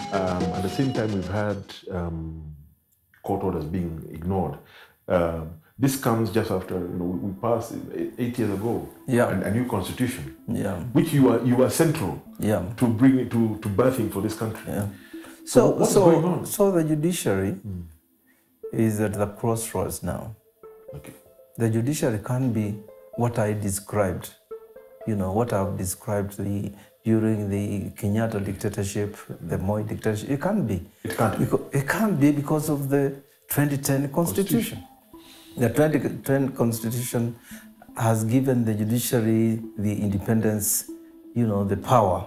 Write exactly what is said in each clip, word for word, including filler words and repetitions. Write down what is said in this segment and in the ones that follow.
Um, at the same time, we've had um, court orders being ignored. Um, this comes just after you know we passed eight years ago Yeah. a, a new constitution, Yeah. which you are you are central Yeah. to bring it to to birthing for this country. Yeah. So, So, what's so, going on? so the judiciary is at the crossroads now. Okay. The judiciary can't be what I described, you know, what I've described the, during the Kenyatta dictatorship, the Moi dictatorship. It can't be. It can't be. Because, it can't be because of the twenty ten constitution. The twenty ten constitution has given the judiciary the independence, you know, the power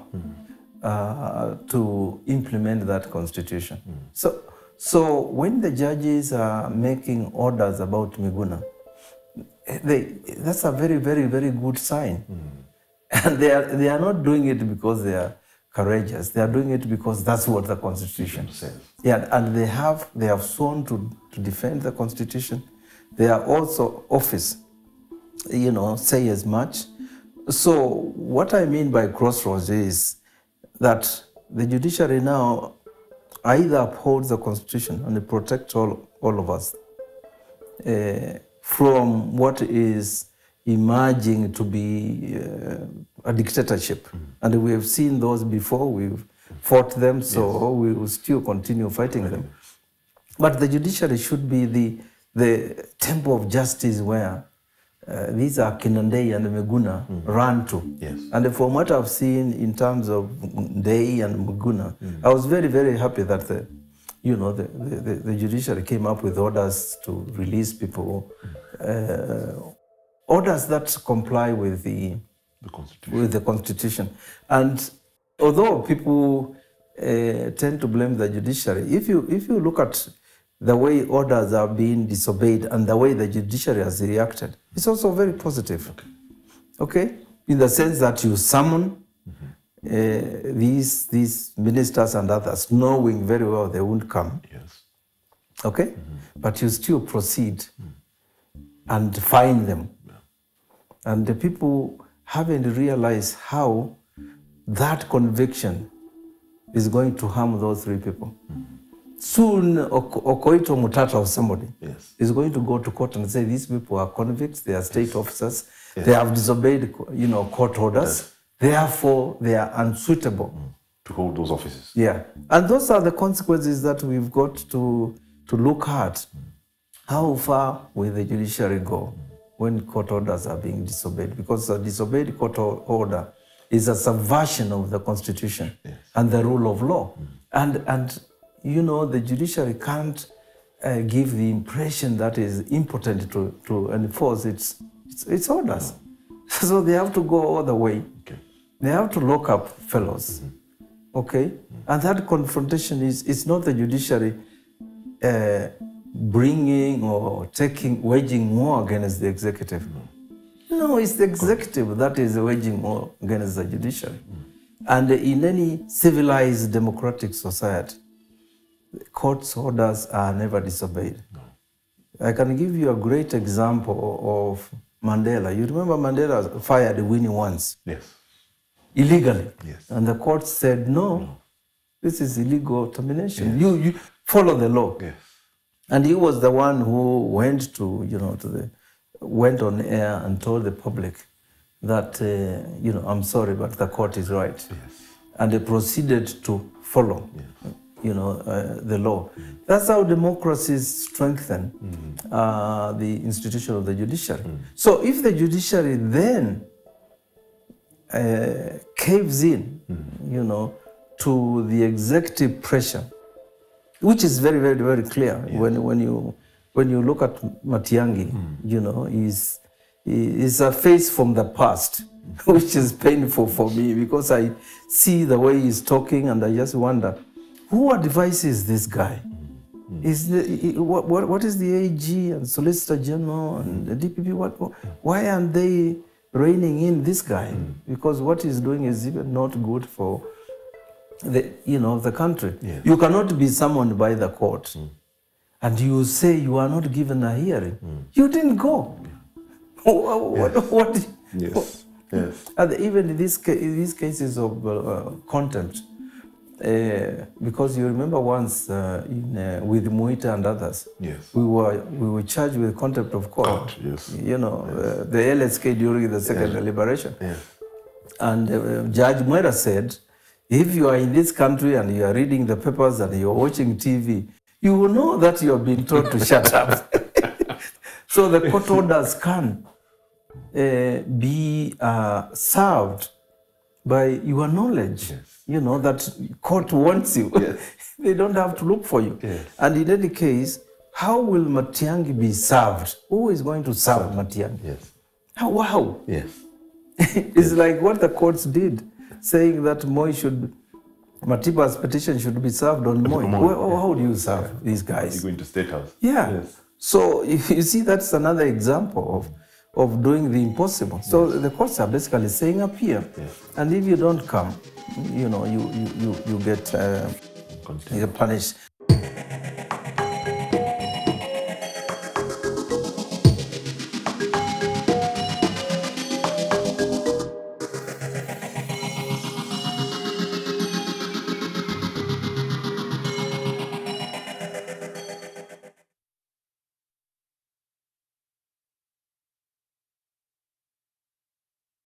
uh, to implement that constitution. So, so when the judges are making orders about Miguna, they, that's a very, very, very good sign. And they are, they are not doing it because they are courageous. They are doing it because that's what the Constitution says. Yeah, and they have, they have sworn to, to defend the Constitution. They are also office, you know, say as much. So what I mean by crossroads is that the judiciary now either upholds the Constitution and it protects all, all of us uh, from what is emerging to be uh, a dictatorship. Mm. And we have seen those before, we've fought them, so yes. we will still continue fighting them. But the judiciary should be the, the temple of justice where uh, these are Kinandei and Miguna mm. run to. Yes. And from what I've seen in terms of Ndei and Miguna, mm. I was very, very happy that the, you know, the, the, the judiciary came up with orders to release people, mm. uh, orders that comply with the, the Constitution. with the Constitution. And although people uh, tend to blame the judiciary, if you, if you look at the way orders are being disobeyed and the way the judiciary has reacted, it's also very positive. Okay. Okay? In the sense that you summon mm-hmm. uh, these, these ministers and others, knowing very well they won't come. Yes. Okay? Mm-hmm. But you still proceed mm-hmm. and fine them. Yeah. And the people haven't realized how that conviction is going to harm those three people. Mm-hmm. Soon, Okoito Mutata or somebody yes. is going to go to court and say these people are convicts, they are state yes. officers, yes. they have disobeyed, you know, court orders, yes. therefore they are unsuitable mm. to hold those offices. Yeah, and those are the consequences that we've got to to look at. Mm. How far will the judiciary go mm. when court orders are being disobeyed? Because a disobeyed court order is a subversion of the Constitution yes. and the rule of law, mm. and and. You know, the judiciary can't uh, give the impression that is impotent to, to enforce its, its, its orders. No. So they have to go all the way. Okay. They have to lock up fellows. Mm-hmm. Okay? Mm-hmm. And that confrontation is it's not the judiciary uh, bringing or taking, waging war against the executive. No, no it's the executive okay. that is waging war against the judiciary. Mm-hmm. And in any civilized democratic society, court's orders are never disobeyed. No. I can give you a great example of Mandela. You remember Mandela fired Winnie once? Yes. Illegally. Yes. And the court said, no, no. this is illegal termination. Yes. You, you follow the law. Yes. And he was the one who went to, you know, to the, went on air and told the public that, uh, you know, I'm sorry, but the court is right. Yes. And they proceeded to follow. Yes. you know, uh, the law. Mm. That's how democracies strengthen mm. uh, the institution of the judiciary. Mm. So if the judiciary then uh, caves in, mm. you know, to the executive pressure, which is very, very, very clear yes. when, when, you, when you look at Matiang'i, mm. you know, is is a face from the past, which is painful for me because I see the way he's talking and I just wonder, who advises this guy? Mm. Is the, what, what, what is the A G and Solicitor General and the D P P? What, why aren't they reining in this guy? Mm. Because what he's doing is even not good for the, you know, the country. Yeah. You cannot be summoned by the court mm. and you say you are not given a hearing. Mm. You didn't go. Yeah. What, yes. what, yes. What, yes. And even in, this, in these cases of uh, contempt, Uh, because you remember once uh, in, uh, with Muita and others, Yes. we were we were charged with contempt of court. Court, yes. You know, Yes. uh, the L S K during the second Yes. deliberation. Yes. And uh, Judge Mwera said, if you are in this country and you are reading the papers and you are watching T V, you will know that you have been told to shut up. So the court orders can uh, be uh, served by your knowledge. Yes. You know, that court wants you. Yes. They don't have to look for you. Yes. And in any case, how will Matiang'i be served? Who is going to serve Matiang'i? Yes. How, wow. Yes. It's like what the courts did, saying that Moi should, Matiba's petition should be served on Moi. Moi, Well, yeah. how do you serve these guys? You go into State House. Yeah. Yes. So you you see, that's another example of, of doing the impossible. So the courts are basically saying appear. Yes. And if you don't come, you know, you, you, you, you get uh, Continue. you're punished.